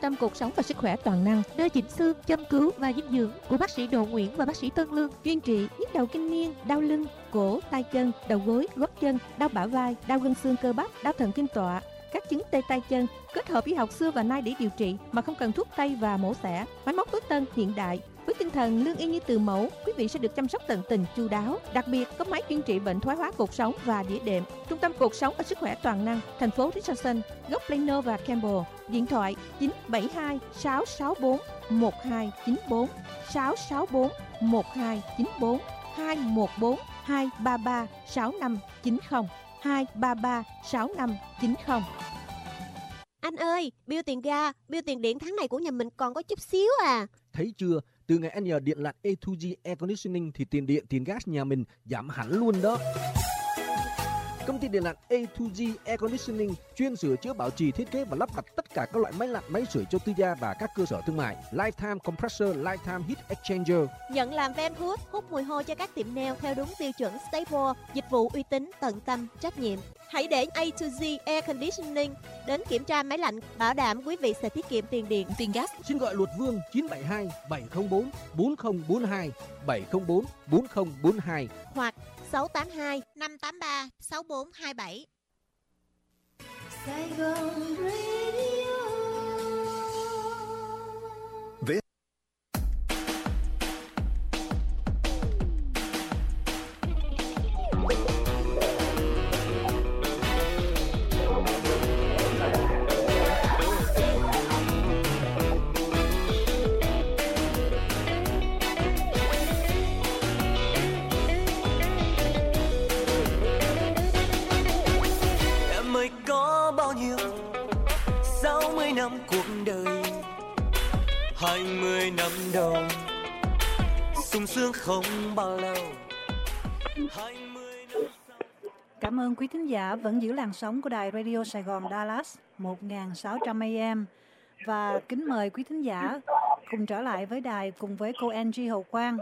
tâm Cuộc sống và Sức khỏe toàn năng, nơi chỉnh xương, châm cứu và dinh dưỡng của bác sĩ Đỗ Nguyễn và bác sĩ Tân Lương, chuyên trị nhức đầu kinh niên, đau lưng, cổ, tay chân, đầu gối, gót chân, đau bả vai, đau gân xương cơ bắp, đau thần kinh tọa, các chứng tê tay chân, kết hợp y học xưa và nay để điều trị mà không cần thuốc tây và mổ xẻ. Máy móc tối tân hiện đại với tinh thần lương y như từ mẫu, quý vị sẽ được chăm sóc tận tình chu đáo. Đặc biệt có máy chuyên trị bệnh thoái hóa cột sống và đĩa đệm. Trung tâm Cột sống và Sức khỏe toàn năng, thành phố Richardson, gốc Plano và Campbell. Điện thoại chín bảy hai sáu sáu bốn một hai chín bốn, sáu sáu bốn một hai chín bốn, hai một bốn hai ba ba sáu năm chín không, hai ba ba sáu năm chín không. Anh ơi, bill tiền ga, bill tiền điện tháng này của nhà mình còn có chút xíu à. Thấy chưa, từ ngày anh nhờ điện lạnh A hai G Air Conditioning thì tiền điện, tiền gas nhà mình giảm hẳn luôn đó. Công ty điện lạnh A hai G Air Conditioning chuyên sửa chữa, bảo trì, thiết kế và lắp đặt tất cả các loại máy lạnh, máy sưởi cho tư gia và các cơ sở thương mại. Lifetime Compressor, Lifetime Heat Exchanger. Nhận làm van hút, hút mùi hôi cho các tiệm nail theo đúng tiêu chuẩn Staple. Dịch vụ uy tín, tận tâm, trách nhiệm. Hãy để A hai G Air Conditioning đến kiểm tra máy lạnh, bảo đảm quý vị sẽ tiết kiệm tiền điện, tiền gas. Xin gọi Luật Vương chín bảy hai bảy không bốn bốn không bốn hai, bảy không bốn bốn không bốn hai hoặc sáu tám hai năm tám ba sáu bốn hai bảy. Sài Gòn Radio. Về năm cuộc đời, hai mươi năm đầu sung sướng không bao lâu. Cảm ơn quý thính giả vẫn giữ làn sóng của đài Radio Sài Gòn Dallas một nghìn sáu trăm A M và kính mời quý thính giả cùng trở lại với đài cùng với cô Angie Hậu Quang.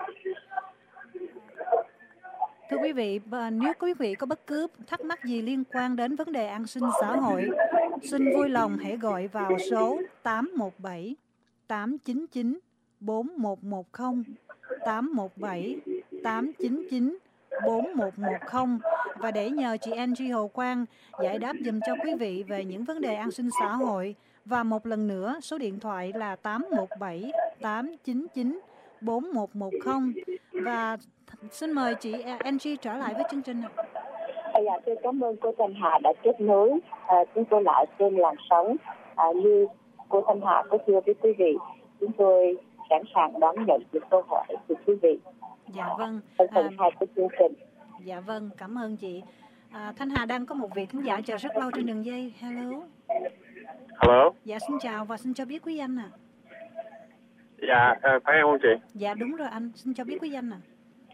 Thưa quý vị, nếu quý vị có bất cứ thắc mắc gì liên quan đến vấn đề an sinh xã hội, xin vui lòng hãy gọi vào số tám một bảy tám chín chín bốn một một không, tám một bảy tám chín chín bốn một một không và để nhờ chị Angie Hồ Quang giải đáp dùm cho quý vị về những vấn đề an sinh xã hội. Và một lần nữa, số điện thoại là tám một bảy tám chín chín bốn một một không. Và xin mời chị Angie trở lại với chương trình. À, dạ, tôi cảm ơn cô Thanh Hà đã kết nối à, chúng tôi lại trên làn sóng. À, như cô Thanh Hà có thưa với quý vị, chúng tôi sẵn sàng đón nhận những câu hỏi của quý vị. Dạ vâng. Phần à, hai của chương trình. Dạ vâng, cảm ơn chị. À, Thanh Hà đang có một vị khán giả chờ rất lâu trên đường dây. Hello. Hello. Dạ xin chào và xin cho biết quý danh ạ. À. Dạ, phải em không chị? Dạ đúng rồi anh, xin cho biết quý danh ạ. À.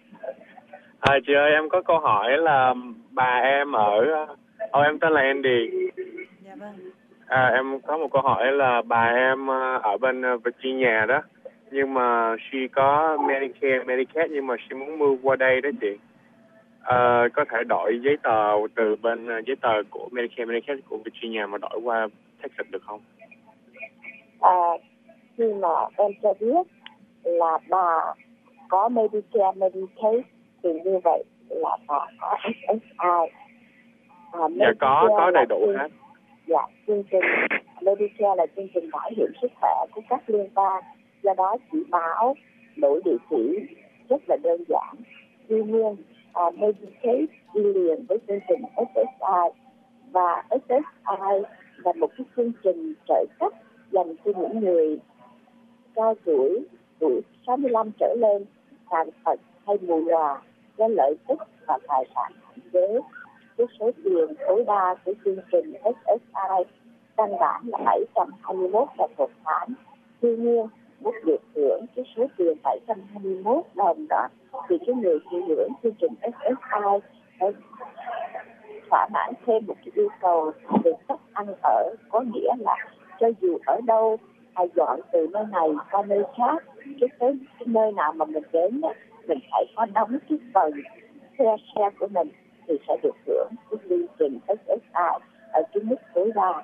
À, chị ơi, em có câu hỏi là bà em ở... Ô, em tên là Andy. Dạ vâng. À, em có một câu hỏi là bà em ở bên Virginia đó. Nhưng mà she có Medicare, Medicaid nhưng mà she muốn move qua đây đó chị. À, có thể đổi giấy tờ từ bên giấy tờ của Medicare, Medicaid của Virginia mà đổi qua Texas được không? À, khi mà em cho biết là bà có Medicare, Medicaid thì như vậy là bà có ét ét i. À, dạ có, có đầy đủ chương, hết. Dạ, chương trình Medicare là chương trình bảo hiểm sức khỏe của các liên bang, do đó chỉ báo đổi địa chỉ rất là đơn giản. Tuy nhiên, à, Medicaid đi liền với chương trình ét ét i và ét ét i là một cái chương trình trợ cấp dành cho những người cao tuổi, tuổi sáu mươi lăm trở lên, tàn tật hay mù lòa do lợi ích và tài sản hạn chế. Cái số tiền tối đa của chương trình ét ét i căn bản là bảy trăm hai mươi mốt đồng một tháng. Tuy nhiên, muốn được hưởng cái số tiền bảy trăm hai mươi mốt đồng đó thì cái người chịu hưởng chương trình ét ét i phải thỏa mãn thêm một cái yêu cầu về cách ăn ở, có nghĩa là cho dù ở đâu hay dọn từ nơi này qua nơi khác, cái tới cái nơi nào mà mình đến đó, mình phải có đóng cái phần xe xe của mình thì sẽ được hưởng cái chương trình ét ét i ở cái mức tối đa.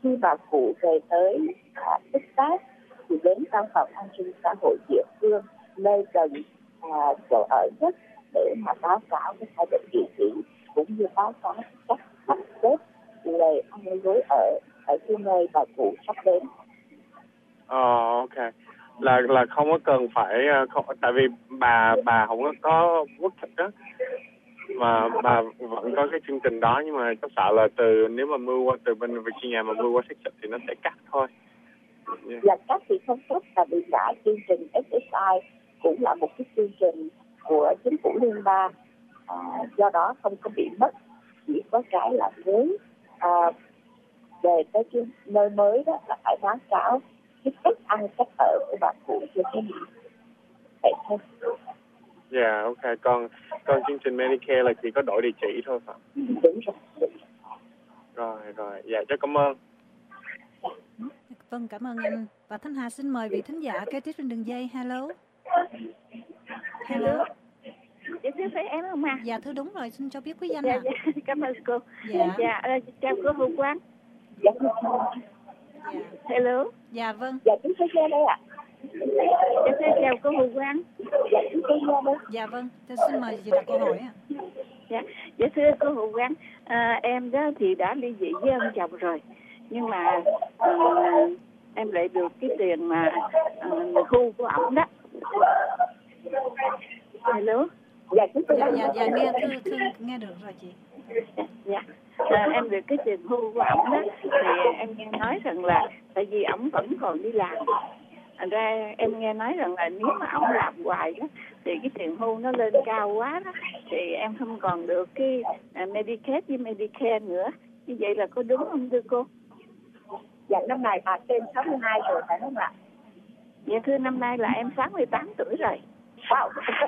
khi bà cụ về tới à, Texas thì đến văn phòng an sinh xã hội địa phương nơi gần à, chỗ ở nhất để mà báo cáo với hai bệnh địa chỉ cũng như báo cáo cách sắp xếp lời ăn lối ở ở cái nơi bà cụ sắp đến. Ờ, ok. Là là không có cần phải không, tại vì bà bà không có có quốc tịch đó, mà bà vẫn có cái chương trình đó, nhưng mà chắc sợ là từ nếu mà move qua từ bên Virginia mà move qua Texas thì nó sẽ cắt thôi. Yeah. Là cắt thì không tốt, tại vì cả chương trình ét ét i cũng là một cái chương trình của chính phủ liên bang, à, do đó không có bị mất. Chỉ có cái là nếu à, về tới cái nơi mới đó là phải báo cáo cái cách ăn cách ở của bà cụ cho cái gì vậy thôi. Dạ, yeah, ok. Còn còn chương trình Medicare là chỉ có đổi địa chỉ thôi phải? Đúng rồi. Đúng. Rồi rồi, dạ rất cảm ơn. Vâng, cảm ơn anh. Và Thanh Hà xin mời vị thính giả kế tiếp trên đường dây. Hello. Hello. Dạ thưa phải em không ạ? Dạ thưa đúng rồi, xin cho biết quý danh dạ, ạ. Dạ, cảm ơn cô. Dạ. Dạ, uh, chào cô Hữu Quang. Dạ. Dạ. Hello. Dạ vâng. Dạ chúng tôi nghe đây ạ. Dạ thưa chào cô Hữu Quang. Dạ chúng tôi nghe đây. Dạ vâng, tôi xin mời chị đặt câu hỏi ạ. Dạ, dạ thưa cô Hữu Quang, à, em đó thì đã ly dị với ông chồng rồi, nhưng mà uh, em lại được cái tiền mà uh, khu của ổng đó. Hello. Dạ, dạ, dạ, dạ nghe thưa, thưa, nghe được rồi chị. Dạ, dạ. À, em được cái tiền hưu của ổng đó, thì em nghe nói rằng là tại vì ổng vẫn còn đi làm, thành ra em nghe nói rằng là nếu mà ổng làm hoài đó thì cái tiền hưu nó lên cao quá đó, thì em không còn được cái uh, Medicaid với Medicare nữa. Như vậy là có đúng không thưa cô? Dạ năm nay bà trên sáu mươi hai rồi phải không ạ? Dạ thưa năm nay là em sáu mươi tám tuổi rồi. Wow.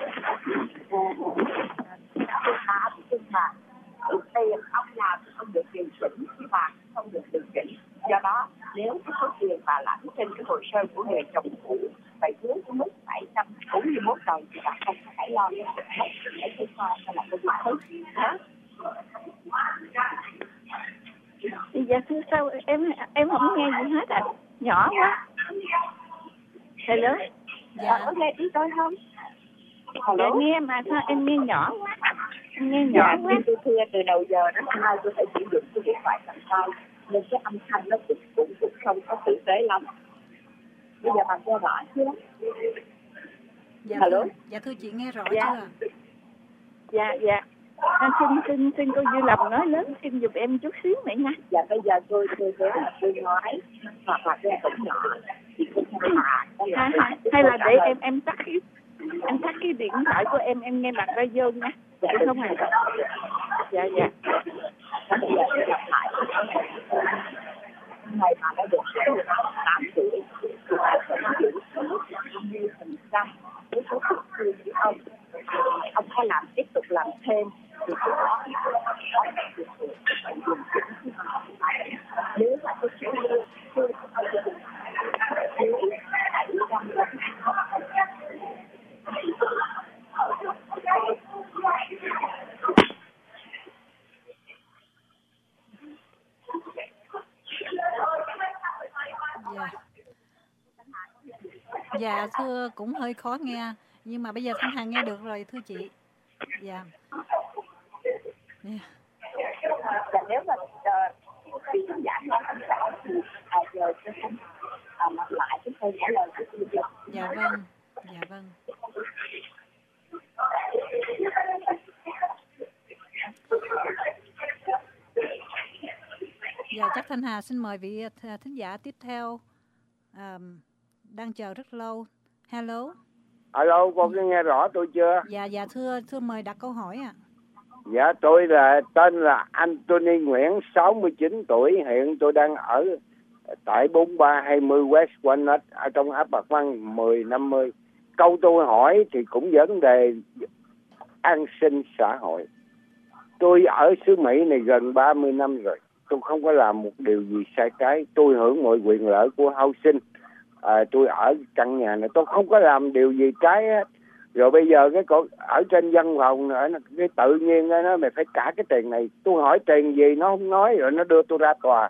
Nhưng mà tiền ông làm không được điều chỉnh, cái bạc không được điều chỉnh. Do đó nếu cái số tiền bà lãnh trên cái hồ sơ của người chồng cũ phải dưới cái mức bảy trăm bốn mươi mốt đồng thì bà không phải lo đến việc mất để cái khoa hay là cái gì hết. Dạ thưa sao em em không nghe gì hết ạ? À? Nhỏ quá. Hello. Dạ có nghe ý tôi không? Dạ nghe mà sao em nghe nhỏ quá. Em nghe nhỏ dạ, quá. Tôi thưa từ đầu giờ đó mai tôi phải sử dụng cái điện thoại cầm tay nên cái âm thanh nó cũng cũng cũng không có tử tế lắm. Bây giờ bạn nghe rõ chưa? Dạ Hello. Thưa, dạ thưa chị nghe rõ dạ. chưa? Dạ dạ. À, xin xin xin cô Dư Lòng nói lớn xin giùm em chút xíu nữa nha. Dạ bây giờ tôi tôi tôi tôi nói hoặc là tôi cũng nhỏ thì tôi sẽ hạ hay, hay, hay là để em em tắt cái em tắt cái điện thoại của em em nghe mặt radio nha. Dạ không ạ? Dạ dạ. Bây giờ tôi lặp lại ngày mà đã được tám tuổi thì bà sẽ giữ năm mươi phần trăm cái số tiền thu của ông. Ông hay làm tiếp tục làm thêm thì cái đó nếu mà tôi chưa chưa Dạ. Dạ thưa cũng hơi khó nghe, nhưng mà bây giờ Thanh Hà nghe được rồi thưa chị. Dạ. Yeah. Dạ nếu mà vị khán giả nói không rõ thì à, giờ tôi xin à, lặp lại cái câu trả lời của tôi. Dạ vâng. Dạ vâng. Dạ chắc Thanh Hà xin mời vị thính giả tiếp theo um, đang chờ rất lâu. Hello. Alo, con có nghe rõ tôi chưa? Dạ dạ thưa thưa mời đặt câu hỏi ạ. À. Dạ tôi là tên là Anthony Nguyễn, sáu mươi chín tuổi, hiện tôi đang ở tại bốn ba hai mươi West Walnut ở trong ấp Bạc Văn mười năm mươi. Câu tôi hỏi thì cũng vấn đề an sinh xã hội. Tôi ở xứ Mỹ này gần ba mươi năm rồi. Tôi không có làm một điều gì sai trái. Tôi hưởng mọi quyền lợi của housing. À, tôi ở căn nhà này tôi không có làm điều gì trái hết. Rồi bây giờ cái cổ, ở trên văn phòng nữa, cái tự nhiên nó mày phải trả cái tiền này. Tôi hỏi tiền gì nó không nói, rồi nó đưa tôi ra tòa.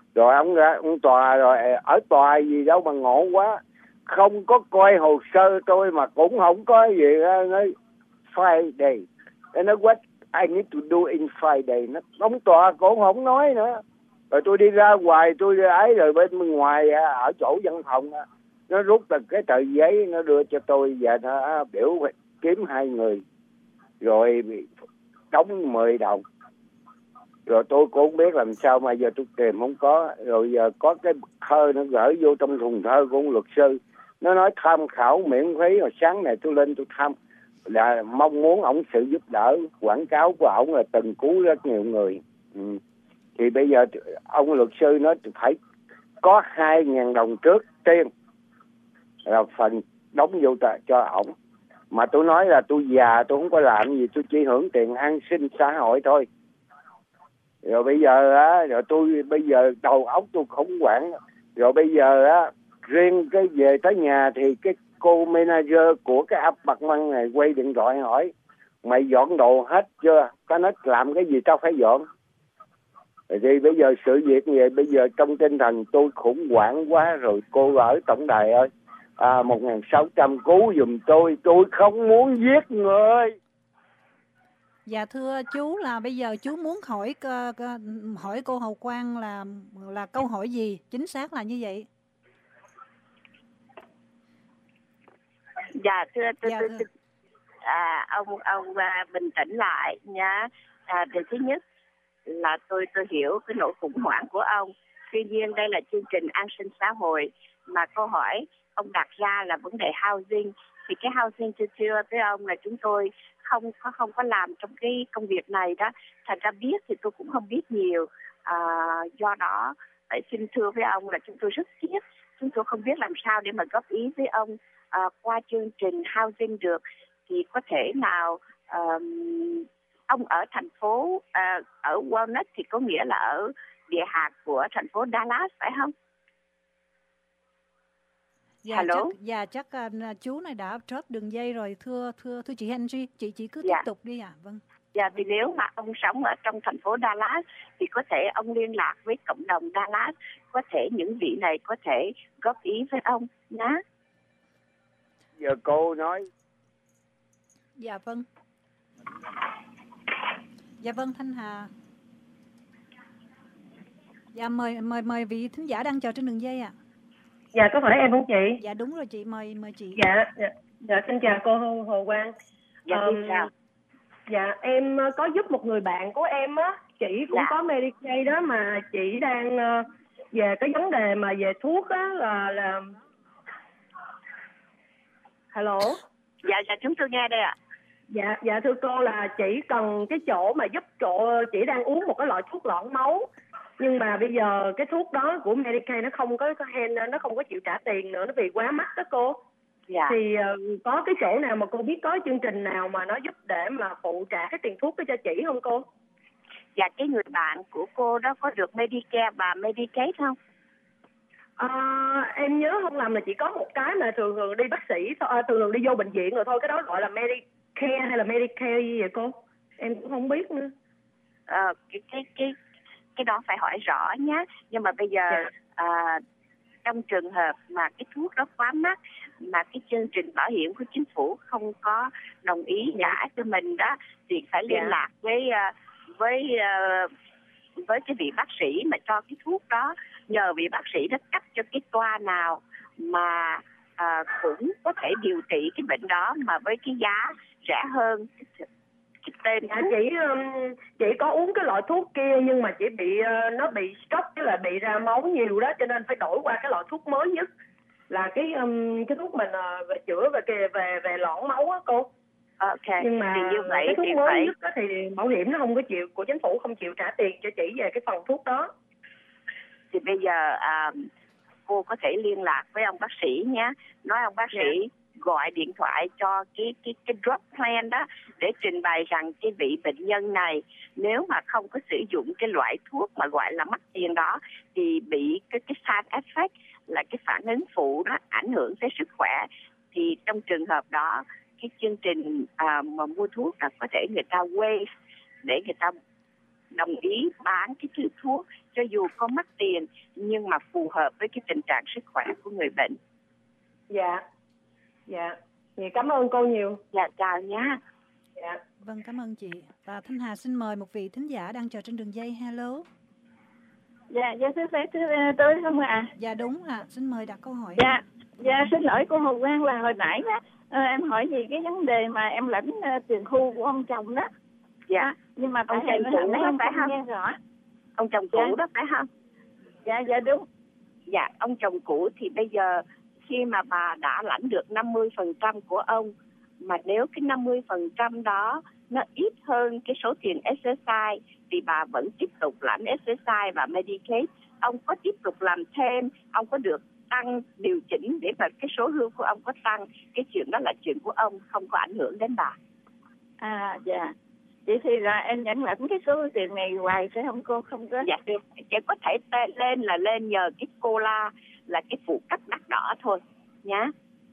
Rồi ông ra ông tòa rồi ở tòa gì đâu mà ngộ quá, không có coi hồ sơ tôi mà cũng không có gì đó. Nói Friday, nó nói what I need to do in Friday, nó ông tòa cũng không nói nữa. Rồi tôi đi ra ngoài tôi ấy rồi bên ngoài ở chỗ văn phòng nó rút từ cái tờ giấy nó đưa cho tôi và nó biểu kiếm hai người rồi đóng mười đồng. Rồi tôi cũng không biết làm sao mà giờ tôi tìm không có. Rồi giờ có cái thơ nó gửi vô trong thùng thơ của luật sư, nó nói tham khảo miễn phí. Rồi sáng này tôi lên tôi thăm là mong muốn ổng sự giúp đỡ, quảng cáo của ổng là từng cứu rất nhiều người. Ừ. Thì bây giờ ông luật sư nói phải có hai ngàn đồng trước tiên là phần đóng vô cho ổng. Mà tôi nói là tôi già tôi không có làm gì, tôi chỉ hưởng tiền an sinh xã hội thôi. Rồi bây giờ á, rồi tôi bây giờ đầu óc tôi khủng hoảng. Rồi bây giờ á, riêng cái về tới nhà thì cái cô manager của cái apartment này quay điện thoại hỏi mày dọn đồ hết chưa? Có nói làm cái gì tao phải dọn. Thì bây giờ sự việc như vậy, bây giờ trong tinh thần tôi khủng hoảng quá rồi. Cô ở tổng đài ơi, à, một nghìn sáu trăm cứu giùm tôi, tôi không muốn giết người. Dạ thưa chú, là bây giờ chú muốn hỏi hỏi cô Hồng Quang là là câu hỏi gì? Chính xác là như vậy. Dạ thưa tôi, dạ, tôi, thưa. tôi à, ông ông à, bình tĩnh lại nha. À, điều thứ nhất là tôi tôi hiểu cái nỗi khủng hoảng của ông. Tuy nhiên đây là chương trình an sinh xã hội mà câu hỏi ông đặt ra là vấn đề housing, thì cái housing chưa chưa với ông là chúng tôi không có không có làm trong cái công việc này đó, thành ra biết thì tôi cũng không biết nhiều. À, do đó phải xin thưa với ông là chúng tôi rất tiếc, chúng tôi không biết làm sao để mà góp ý với ông à, qua chương trình housing được. Thì có thể nào um, ông ở thành phố à, ở Walnut thì có nghĩa là ở địa hạt của thành phố Dallas phải không? Dạ, Hello? chắc, dạ chắc uh, chú này đã drop đường dây rồi thưa thưa thưa chị Henry, chị chỉ cứ dạ. tiếp tục đi ạ. À? Vâng. Dạ, vì nếu mà ông sống ở trong thành phố Dallas thì có thể ông liên lạc với cộng đồng Dallas, có thể những vị này có thể góp ý với ông nhé. Giờ cô nói. Dạ vâng. Dạ vâng Thanh Hà. Dạ mời mời mời vị thính giả đang chờ trên đường dây ạ. À. Dạ có phải em không chị? Dạ đúng rồi chị, mời mời chị. Dạ dạ, dạ xin chào cô Hồ, Hồ Quang. Dạ um, xin chào. Dạ em có giúp một người bạn của em á, chị cũng dạ. có Medicaid đó, mà chị đang uh, về cái vấn đề mà về thuốc á là là Hello. Dạ dạ chúng tôi nghe đây ạ. À. Dạ dạ thưa cô, là chị cần cái chỗ mà giúp chỗ chị đang uống một cái loại thuốc loãng máu. Nhưng mà bây giờ cái thuốc đó của Medicaid nó không có hand, nó không có chịu trả tiền nữa, nó vì quá mắc đó cô. Dạ. Thì uh, có cái chỗ nào mà cô biết có chương trình nào mà nó giúp để mà phụ trả cái tiền thuốc đó cho chị không cô? Dạ cái người bạn của cô đó có được Medicare và Medicaid không? Uh, em nhớ không lầm là chỉ có một cái mà thường thường đi bác sĩ, uh, thường thường đi vô bệnh viện rồi thôi, cái đó gọi là Medicare hay là Medicaid gì vậy cô? Em cũng không biết nữa. Uh, cái cái cái cái đó phải hỏi rõ nhé. Nhưng mà bây giờ yeah. à, trong trường hợp mà cái thuốc đó quá mắc mà cái chương trình bảo hiểm của chính phủ không có đồng ý trả yeah. cho mình đó, thì phải liên yeah. lạc với với với cái vị bác sĩ mà cho cái thuốc đó, nhờ vị bác sĩ đó cấp cho cái toa nào mà à, cũng có thể điều trị cái bệnh đó mà với cái giá rẻ hơn. Dạ, chị chị có uống cái loại thuốc kia nhưng mà chị bị nó bị stroke, chứ là bị ra máu nhiều đó, cho nên phải đổi qua cái loại thuốc mới nhất là cái um, cái thuốc mình uh, về chữa về về về, về loãng máu á cô. Ok. Nhưng mà thì như vậy cái thuốc thì mới phải... nhất đó thì bảo hiểm nó không có chịu, của chính phủ không chịu trả tiền cho chị về cái phần thuốc đó. Thì bây giờ uh, cô có thể liên lạc với ông bác sĩ nhé, nói ông bác yeah. sĩ gọi điện thoại cho cái cái cái drug plan đó để trình bày rằng cái vị bệnh nhân này nếu mà không có sử dụng cái loại thuốc mà gọi là mắc tiền đó thì bị cái cái side effect là cái phản ứng phụ đó ảnh hưởng tới sức khỏe, thì trong trường hợp đó cái chương trình à, mà mua thuốc là có thể người ta waive để người ta đồng ý bán cái thứ thuốc cho dù có mất tiền nhưng mà phù hợp với cái tình trạng sức khỏe của người bệnh. Dạ, dạ. Thì cảm ơn cô nhiều. Dạ, chào nhá. Dạ. Vâng, cảm ơn chị. Và Thanh Hà xin mời một vị thính giả đang chờ trên đường dây. Hello. Dạ, dạ thưa phải thưa tôi không ạ? À? Dạ đúng ạ. À. Xin mời đặt câu hỏi. Dạ, dạ xin lỗi cô Hồ Quang là hồi nãy đó à, em hỏi gì cái vấn đề mà em lãnh uh, tiền thu của ông chồng đó. Dạ, nhưng mà ông chồng cũ đó phải không? Nghe rõ. Ông chồng cũ dạ. đó phải không? Dạ, dạ đúng. Dạ, ông chồng cũ thì bây giờ khi mà bà đã lãnh được năm mươi phần trăm của ông, mà nếu cái năm mươi phần trăm đó nó ít hơn cái số tiền ét ét i thì bà vẫn tiếp tục lãnh ét ét i và Medicaid. Ông có tiếp tục làm thêm, ông có được tăng điều chỉnh để mà cái số hưu của ông có tăng, cái chuyện đó là chuyện của ông, không có ảnh hưởng đến bà. À dạ. Vậy thì là em nhận lãnh cái số tiền này hoài sẽ không cô không có? Dạ được, chỉ có thể lên là lên nhờ cái cola là cái phụ cấp đắt đỏ thôi nhá.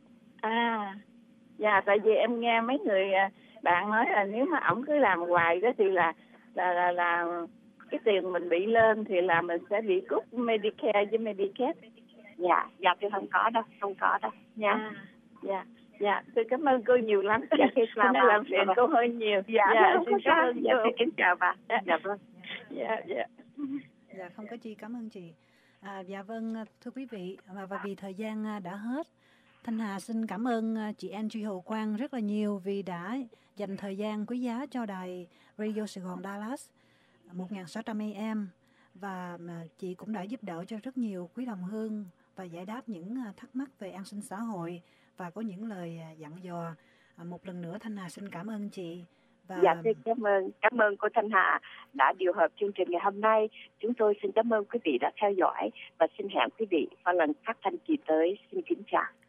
À dạ, tại vì em nghe mấy người bạn nói là nếu mà ổng cứ làm hoài đó thì là là là là cái tiền mình bị lên thì là mình sẽ bị cút Medicare với Medicaid. Dạ, dạ tôi không có đâu, không có đâu nha. À, dạ, dạ, tôi cảm ơn cô nhiều lắm. Dạ, khi tôi đã làm phiền cô hơi nhiều. Dạ, dạ không có sao. Dạ, tôi kính chào bà. Dạ, dạ vâng. Dạ, dạ. Dạ, không có chi, cảm ơn chị. À, dạ vâng, thưa quý vị, và, và vì thời gian đã hết, Thanh Hà xin cảm ơn chị Angie Hồ Quang rất là nhiều vì đã dành thời gian quý giá cho đài Radio Sài Gòn Dallas một nghìn sáu trăm A M, và chị cũng đã giúp đỡ cho rất nhiều quý đồng hương và giải đáp những thắc mắc về an sinh xã hội và có những lời dặn dò. Một lần nữa Thanh Hà xin cảm ơn chị. Và... Dạ, xin cảm ơn. Cảm ơn cô Thanh Hà đã điều hợp chương trình ngày hôm nay. Chúng tôi xin cảm ơn quý vị đã theo dõi và xin hẹn quý vị vào lần phát thanh kỳ tới. Xin kính chào.